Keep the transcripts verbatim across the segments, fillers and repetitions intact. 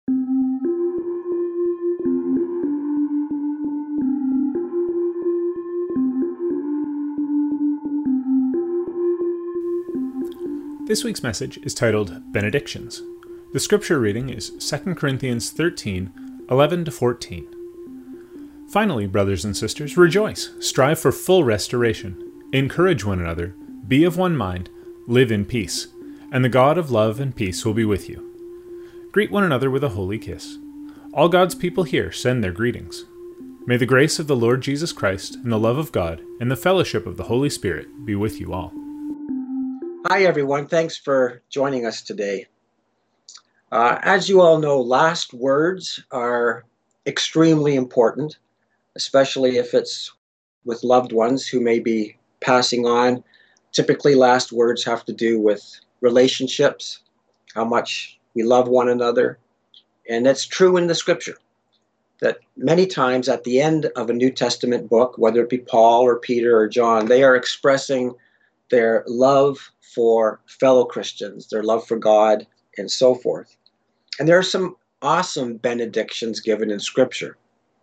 This week's message is titled Benedictions. The scripture reading is Second Corinthians thirteen, eleven to fourteen. Finally, brothers and sisters, rejoice, strive for full restoration, encourage one another, be of one mind, live in peace, and the God of love and peace will be with you. Greet one another with a holy kiss. All God's people here send their greetings. May the grace of the Lord Jesus Christ and the love of God and the fellowship of the Holy Spirit be with you all. Hi, everyone. Thanks for joining us today. Uh, as you all know, last words are extremely important, especially if it's with loved ones who may be passing on. Typically, last words have to do with relationships, how much we love one another. And it's true in the scripture that many times at the end of a New Testament book, whether it be Paul or Peter or John, they are expressing their love for fellow Christians, their love for God, and so forth. And there are some awesome benedictions given in Scripture.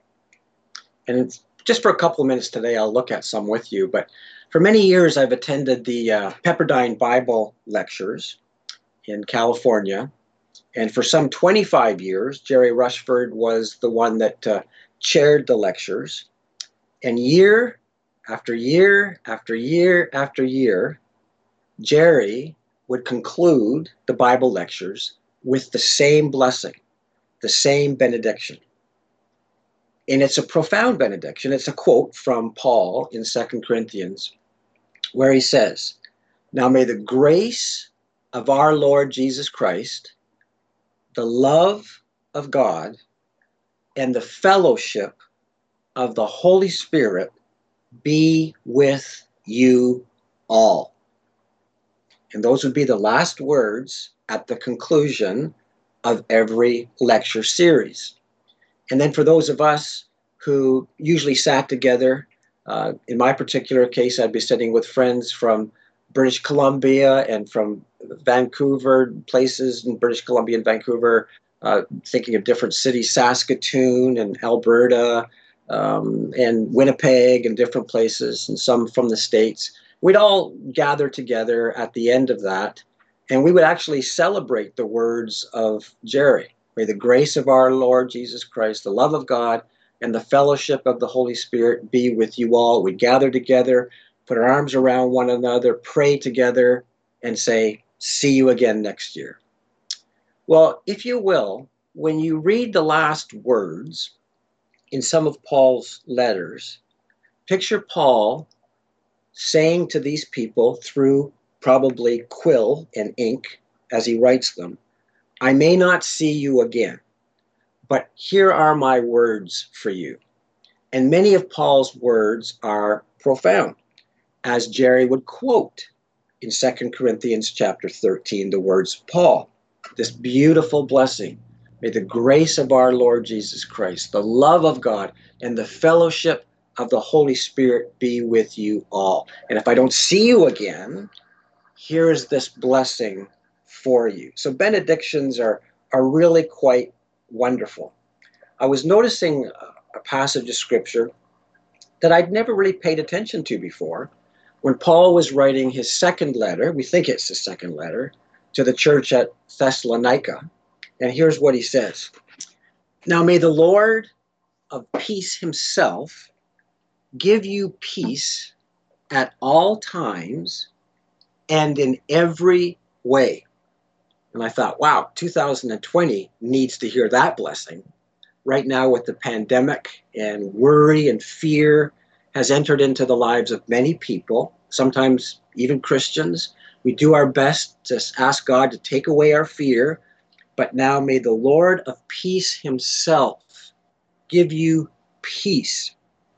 And it's, just for a couple of minutes today, I'll look at some with you. But for many years, I've attended the uh, Pepperdine Bible lectures in California. And for some twenty-five years, Jerry Rushford was the one that uh, chaired the lectures. And year after year after year after year, Jerry would conclude the Bible lectures with the same blessing, the same benediction. And it's a profound benediction. It's a quote from Paul in Second Corinthians, where he says, "Now may the grace of our Lord Jesus Christ, the love of God, and the fellowship of the Holy Spirit be with you all." And those would be the last words at the conclusion of every lecture series. And then for those of us who usually sat together, uh, in my particular case, I'd be sitting with friends from British Columbia and from Vancouver, places in British Columbia and Vancouver, uh, thinking of different cities, Saskatoon and Alberta, um, and Winnipeg and different places, and some from the States. We'd all gather together at the end of that, and we would actually celebrate the words of Jerry. May the grace of our Lord Jesus Christ, the love of God, and the fellowship of the Holy Spirit be with you all. We'd gather together, put our arms around one another, pray together, and say, see you again next year. Well, if you will, when you read the last words in some of Paul's letters, picture Paul saying to these people through probably quill and ink as he writes them, I may not see you again, but here are my words for you. And many of Paul's words are profound, as Jerry would quote in Second Corinthians chapter thirteen, the words of Paul, this beautiful blessing. May the grace of our Lord Jesus Christ, the love of God, and the fellowship of the Holy Spirit be with you all. And if I don't see you again, here is this blessing for you. So benedictions are, are really quite wonderful. I was noticing a passage of scripture that I'd never really paid attention to before. When Paul was writing his second letter, we think it's his second letter, to the church at Thessalonica. And here's what he says. Now may the Lord of peace himself give you peace at all times and in every way. And I thought, wow, two thousand twenty needs to hear that blessing. Right now with the pandemic and worry and fear has entered into the lives of many people, sometimes even Christians. We do our best to ask God to take away our fear, but now may the Lord of peace himself give you peace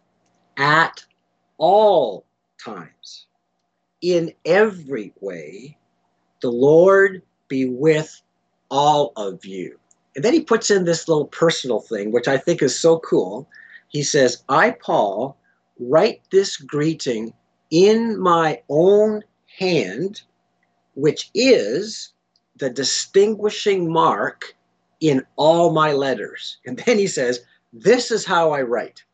at all times, in every way. The Lord be with all of you. And then he puts in this little personal thing, which I think is so cool. He says, I, Paul, write this greeting in my own hand, which is the distinguishing mark in all my letters. And then he says, this is how I write.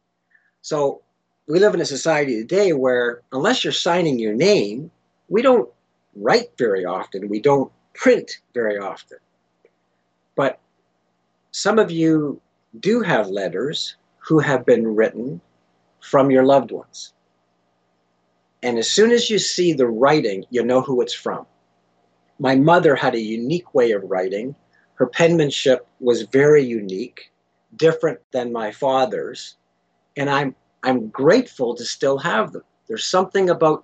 So we live in a society today where unless you're signing your name, we don't write very often. We don't print very often. But some of you do have letters who have been written from your loved ones. And as soon as you see the writing, you know who it's from. My mother had a unique way of writing. Her penmanship was very unique, different than my father's. And I'm I'm grateful to still have them. There's something about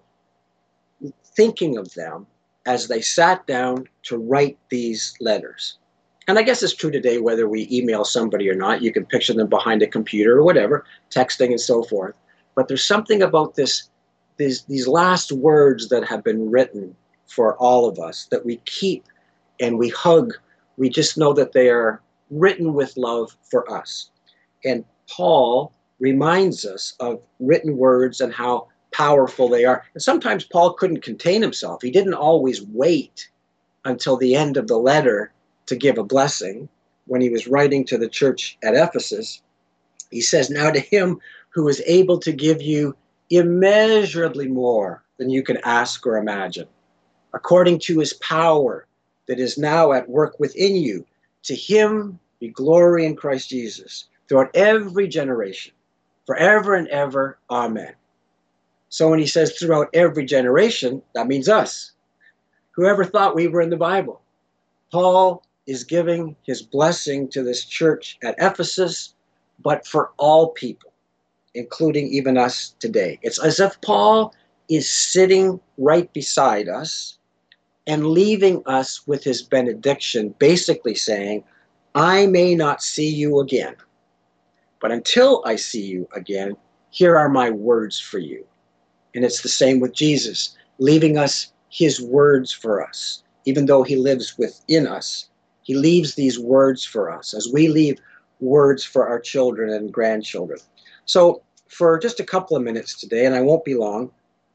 thinking of them as they sat down to write these letters. And I guess it's true today, whether we email somebody or not, you can picture them behind a computer or whatever, texting and so forth. But there's something about this, these, these last words that have been written for all of us that we keep and we hug. We just know that they are written with love for us. And Paul reminds us of written words and how powerful they are. And sometimes Paul couldn't contain himself. He didn't always wait until the end of the letter to give a blessing. When he was writing to the church at Ephesus, he says, now to him who is able to give you immeasurably more than you can ask or imagine, according to his power that is now at work within you, to him be glory in Christ Jesus throughout every generation, forever and ever. Amen. So when he says throughout every generation, that means us. Whoever thought we were in the Bible? Paul is giving his blessing to this church at Ephesus, but for all people, including even us today. It's as if Paul is sitting right beside us and leaving us with his benediction, basically saying, I may not see you again, but until I see you again, here are my words for you. And it's the same with Jesus, leaving us his words for us. Even though he lives within us, he leaves these words for us as we leave words for our children and grandchildren. So for just a couple of minutes today, and I won't be long,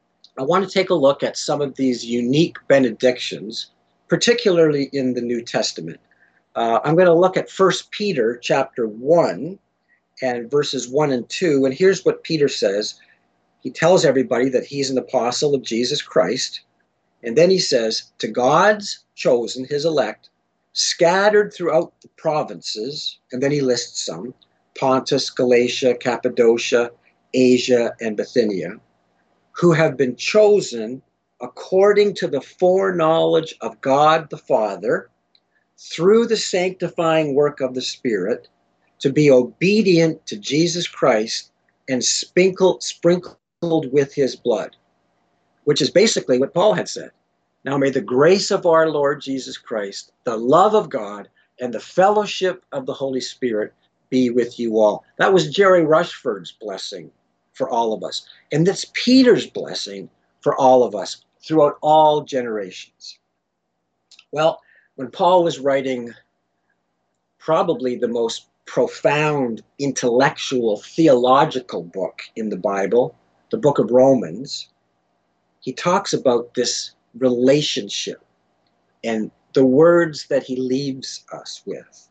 I want to take a look at some of these unique benedictions, particularly in the New Testament. Uh, I'm going to look at First Peter chapter one and verses one and two. And here's what Peter says. He tells everybody that he's an apostle of Jesus Christ. And then he says, to God's chosen, his elect, scattered throughout the provinces, and then he lists some, Pontus, Galatia, Cappadocia, Asia, and Bithynia, who have been chosen according to the foreknowledge of God the Father, through the sanctifying work of the Spirit, to be obedient to Jesus Christ and sprinkled, sprinkled with his blood, which is basically what Paul had said. Now may the grace of our Lord Jesus Christ, the love of God, and the fellowship of the Holy Spirit be with you all. That was Jerry Rushford's blessing for all of us. And that's Peter's blessing for all of us throughout all generations. Well, when Paul was writing probably the most profound intellectual theological book in the Bible, the book of Romans, he talks about this relationship and the words that he leaves us with.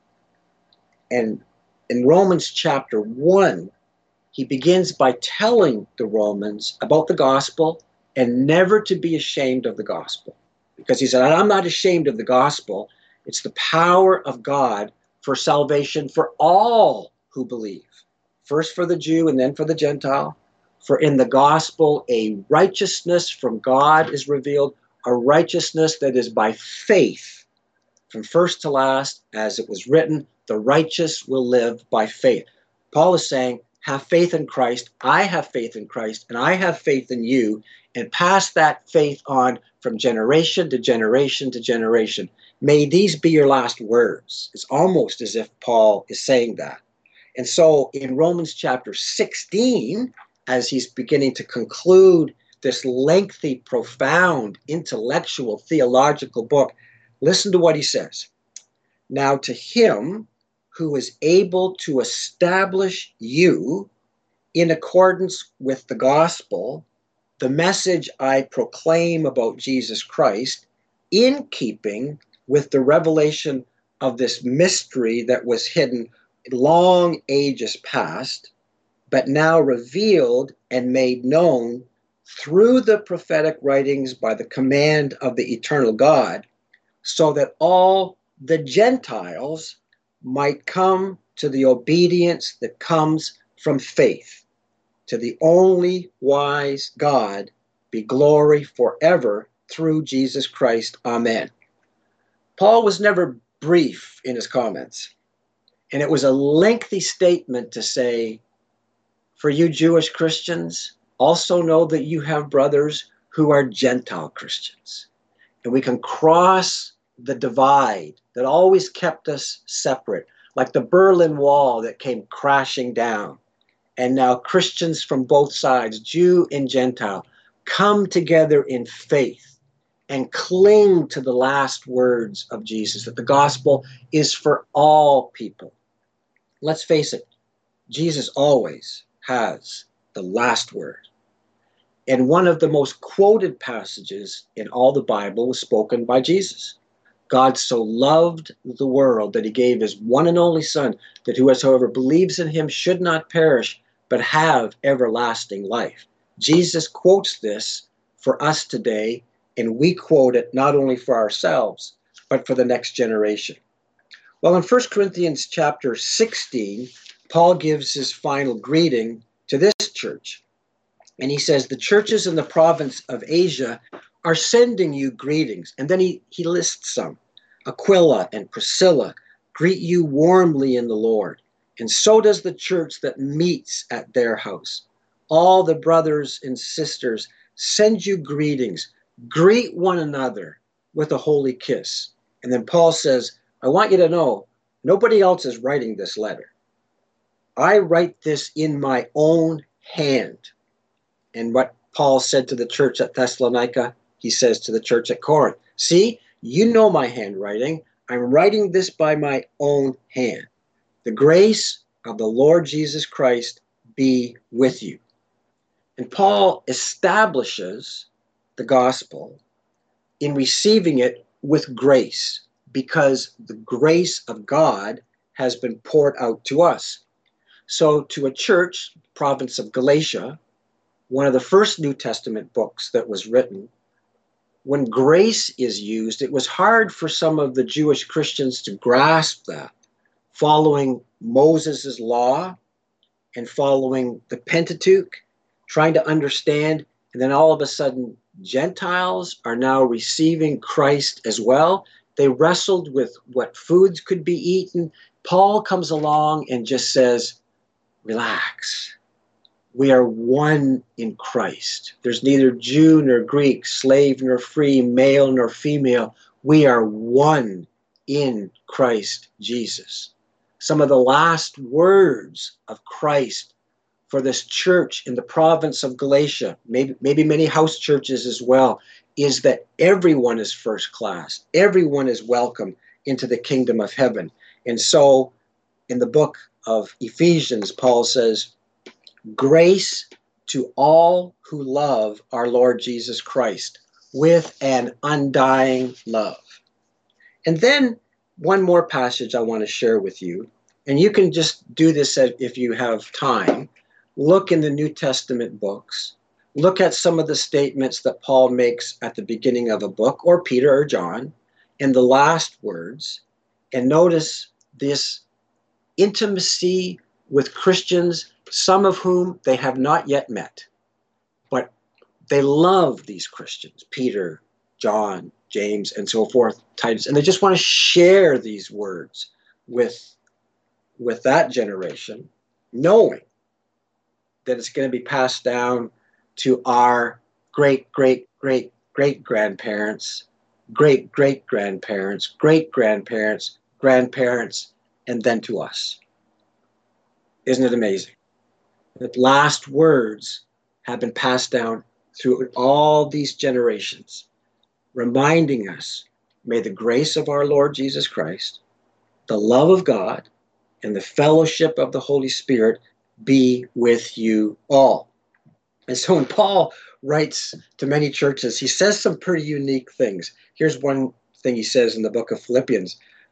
And in Romans chapter one, he begins by telling the Romans about the gospel and never to be ashamed of the gospel. Because he said, I'm not ashamed of the gospel. It's the power of God for salvation for all who believe. First for the Jew and then for the Gentile. For in the gospel, a righteousness from God is revealed, a righteousness that is by faith. From first to last, as it was written, the righteous will live by faith. Paul is saying, have faith in Christ. I have faith in Christ, and I have faith in you, and pass that faith on from generation to generation to generation. May these be your last words. It's almost as if Paul is saying that. And so in Romans chapter sixteen, as he's beginning to conclude this lengthy, profound, intellectual, theological book, listen to what he says. Now to him who is able to establish you in accordance with the gospel, the message I proclaim about Jesus Christ, in keeping with the revelation of this mystery that was hidden long ages past, but now revealed and made known through the prophetic writings by the command of the eternal God, so that all the Gentiles might come to the obedience that comes from faith. To the only wise God be glory forever through Jesus Christ. Amen. Paul was never brief in his comments, and it was a lengthy statement to say, for you Jewish Christians, also know that you have brothers who are Gentile Christians. And we can cross the divide that always kept us separate, like the Berlin Wall that came crashing down. And now Christians from both sides, Jew and Gentile, come together in faith and cling to the last words of Jesus, that the gospel is for all people. Let's face it, Jesus always has the last word. And one of the most quoted passages in all the Bible was spoken by Jesus. God so loved the world that he gave his one and only Son, that whosoever believes in him should not perish, but have everlasting life. Jesus quotes this for us today, and we quote it not only for ourselves, but for the next generation. Well, in First Corinthians chapter sixteen, Paul gives his final greeting to this church. And he says, the churches in the province of Asia are sending you greetings. And then he, he lists some. Aquila and Priscilla greet you warmly in the Lord. And so does the church that meets at their house. All the brothers and sisters send you greetings. Greet one another with a holy kiss. And then Paul says, I want you to know, nobody else is writing this letter. I write this in my own hand. And what Paul said to the church at Thessalonica, he says to the church at Corinth. See, you know my handwriting. I'm writing this by my own hand. The grace of the Lord Jesus Christ be with you. And Paul establishes the gospel in receiving it with grace, because the grace of God has been poured out to us. So to a church, province of Galatia, one of the first New Testament books that was written, when grace is used, it was hard for some of the Jewish Christians to grasp that, following Moses' law and following the Pentateuch, trying to understand, and then all of a sudden, Gentiles are now receiving Christ as well. They wrestled with what foods could be eaten. Paul comes along and just says, relax. We are one in Christ. There's neither Jew nor Greek, slave nor free, male nor female. We are one in Christ Jesus. Some of the last words of Christ for this church in the province of Galatia, maybe, maybe many house churches as well, is that everyone is first class. Everyone is welcome into the kingdom of heaven. And so in the book of Ephesians, Paul says, grace to all who love our Lord Jesus Christ with an undying love. And then one more passage I want to share with you, and you can just do this if you have time. Look in the New Testament books. Look at some of the statements that Paul makes at the beginning of a book, or Peter or John, in the last words, and notice this intimacy with Christians, some of whom they have not yet met, but they love these Christians, Peter, John, James, and so forth, Titus, and they just want to share these words with, with that generation, knowing that it's going to be passed down to our great, great, great, great grandparents, great, great grandparents, great grandparents, grandparents, and then to us. Isn't it amazing? The last words have been passed down through all these generations, reminding us, may the grace of our Lord Jesus Christ, the love of God, and the fellowship of the Holy Spirit be with you all. And so when Paul writes to many churches, he says some pretty unique things. Here's one thing he says in the book of Philippians.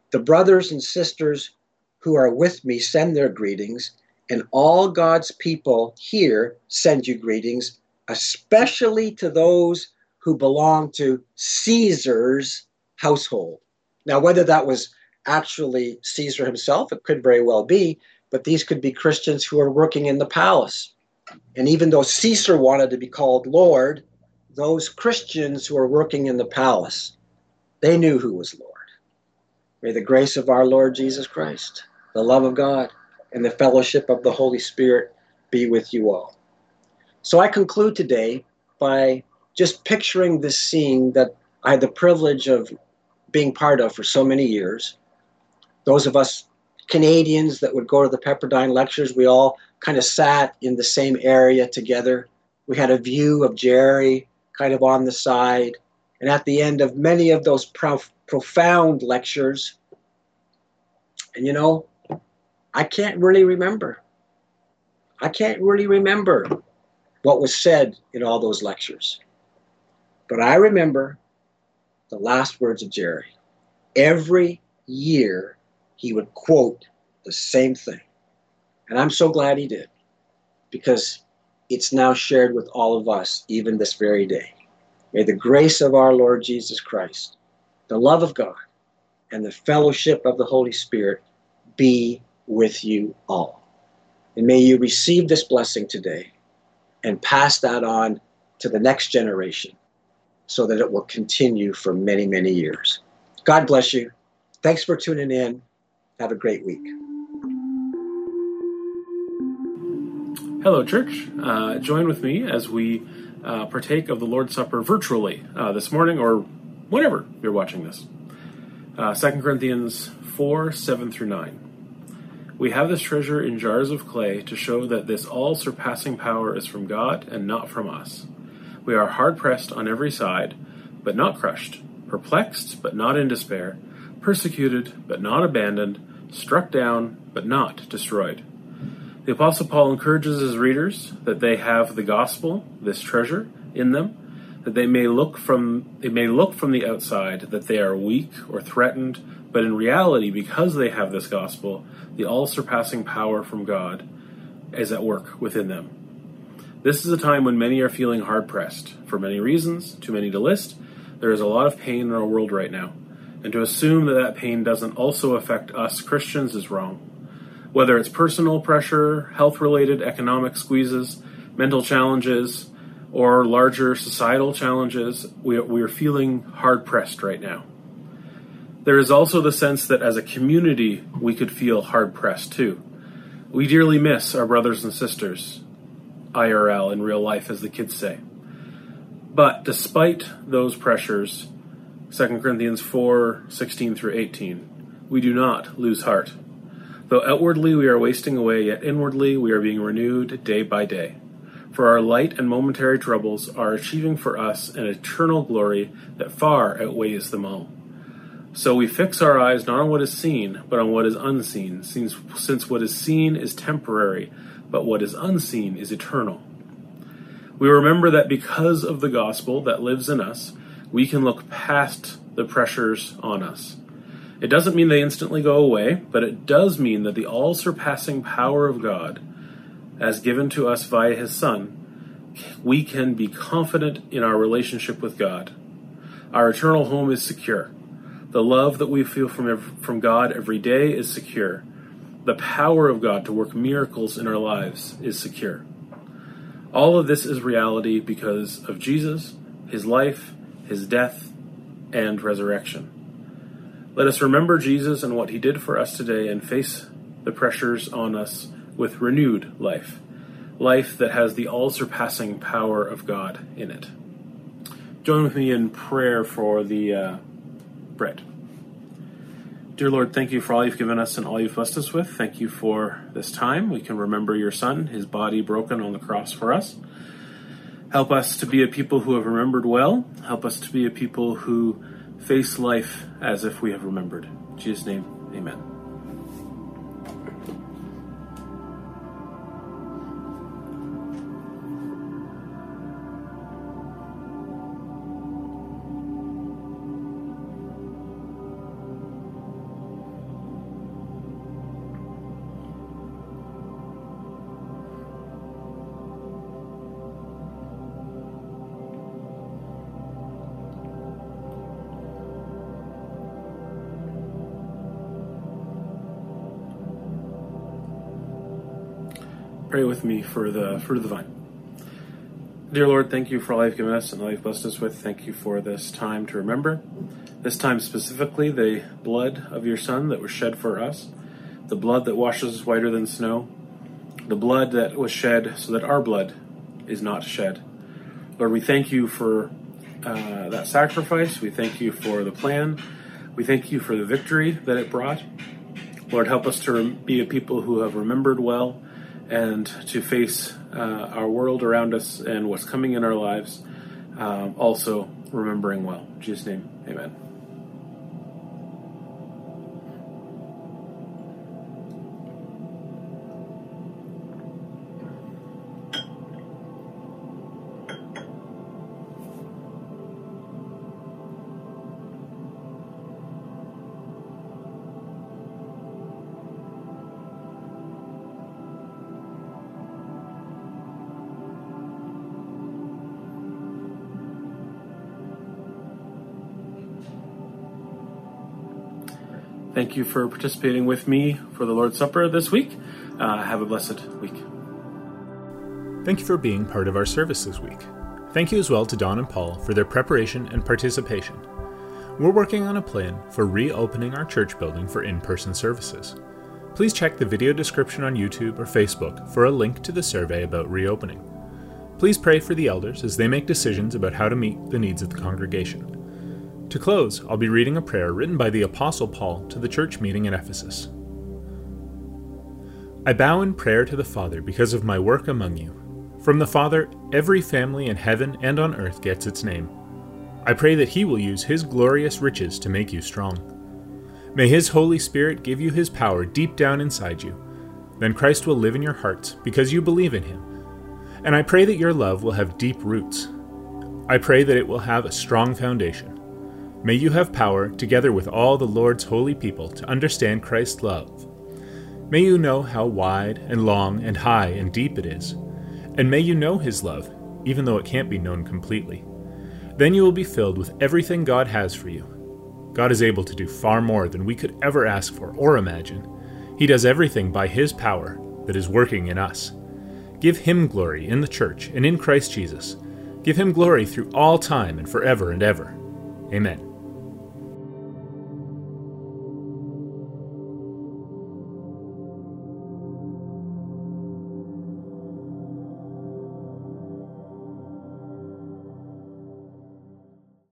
The brothers and sisters who are with me send their greetings, and all God's people here send you greetings, especially to those who belong to Caesar's household. Now, whether that was actually Caesar himself, it could very well be, but these could be Christians who are working in the palace. And even though Caesar wanted to be called Lord, those Christians who are working in the palace, they knew who was Lord. May the grace of our Lord Jesus Christ, the love of God, and the fellowship of the Holy Spirit be with you all. So I conclude today by just picturing this scene that I had the privilege of being part of for so many years. Those of us Canadians that would go to the Pepperdine lectures, we all kind of sat in the same area together. We had a view of Jerry kind of on the side. And at the end of many of those prof- profound lectures, and you know, I can't really remember. I can't really remember what was said in all those lectures. But I remember the last words of Jerry. Every year he would quote the same thing. And I'm so glad he did, because it's now shared with all of us, even this very day. May the grace of our Lord Jesus Christ, the love of God, and the fellowship of the Holy Spirit be with you all. And may you receive this blessing today and pass that on to the next generation so that it will continue for many, many years. God bless you. Thanks for tuning in. Have a great week. Hello, church. Uh, join with me as we uh, partake of the Lord's Supper virtually uh, this morning, or whenever you're watching this. Uh, Second Corinthians four, seven through nine. We have this treasure in jars of clay to show that this all-surpassing power is from God and not from us. We are hard-pressed on every side, but not crushed, perplexed, but not in despair, persecuted, but not abandoned, struck down, but not destroyed. The Apostle Paul encourages his readers that they have the gospel, this treasure, in them, that they may look from it may look from the outside that they are weak or threatened, but in reality, because they have this gospel, the all-surpassing power from God is at work within them. This is a time when many are feeling hard-pressed. For many reasons, too many to list, there is a lot of pain in our world right now. And to assume that that pain doesn't also affect us Christians is wrong. Whether it's personal pressure, health-related economic squeezes, mental challenges, or larger societal challenges, we, we are feeling hard-pressed right now. There is also the sense that as a community, we could feel hard-pressed too. We dearly miss our brothers and sisters, I R L, in real life, as the kids say. But despite those pressures, Second Corinthians four, sixteen through eighteen, we do not lose heart. Though outwardly we are wasting away, yet inwardly we are being renewed day by day. For our light and momentary troubles are achieving for us an eternal glory that far outweighs them all. So we fix our eyes not on what is seen, but on what is unseen, since, since what is seen is temporary, but what is unseen is eternal. We remember that because of the gospel that lives in us, we can look past the pressures on us. It doesn't mean they instantly go away, but it does mean that the all-surpassing power of God, as given to us via his Son, we can be confident in our relationship with God. Our eternal home is secure. The love that we feel from, from God every day is secure. The power of God to work miracles in our lives is secure. All of this is reality because of Jesus, his life, his death, and resurrection. Let us remember Jesus and what he did for us today and face the pressures on us with renewed life. Life that has the all-surpassing power of God in it. Join with me in prayer for the uh, bread. Dear Lord, thank you for all you've given us and all you've blessed us with. Thank you for this time. We can remember your Son, his body broken on the cross for us. Help us to be a people who have remembered well. Help us to be a people who face life as if we have remembered. In Jesus' name, amen. pray with me for the fruit of the vine. Dear Lord, thank you for all you've given us and all you've blessed us with. Thank you for this time to remember. This time specifically, the blood of your Son that was shed for us, the blood that washes us whiter than snow, the blood that was shed so that our blood is not shed. Lord, we thank you for uh, that sacrifice. We thank you for the plan. We thank you for the victory that it brought. Lord, help us to rem- be a people who have remembered well and to face uh, our world around us and what's coming in our lives, um, also remembering well. In Jesus' name, amen. Thank you for participating with me for the Lord's Supper this week. Uh, have a blessed week. Thank you for being part of our service this week. Thank you as well to Don and Paul for their preparation and participation. We're working on a plan for reopening our church building for in-person services. Please check the video description on YouTube or Facebook for a link to the survey about reopening. Please pray for the elders as they make decisions about how to meet the needs of the congregation. To close, I'll be reading a prayer written by the Apostle Paul to the church meeting in Ephesus. I bow in prayer to the Father because of my work among you. From the Father, every family in heaven and on earth gets its name. I pray that he will use his glorious riches to make you strong. May his Holy Spirit give you his power deep down inside you. Then Christ will live in your hearts because you believe in him. And I pray that your love will have deep roots. I pray that it will have a strong foundation. May you have power, together with all the Lord's holy people, to understand Christ's love. May you know how wide and long and high and deep it is. And may you know his love, even though it can't be known completely. Then you will be filled with everything God has for you. God is able to do far more than we could ever ask for or imagine. He does everything by his power that is working in us. Give him glory in the church and in Christ Jesus. Give him glory through all time and forever and ever. Amen.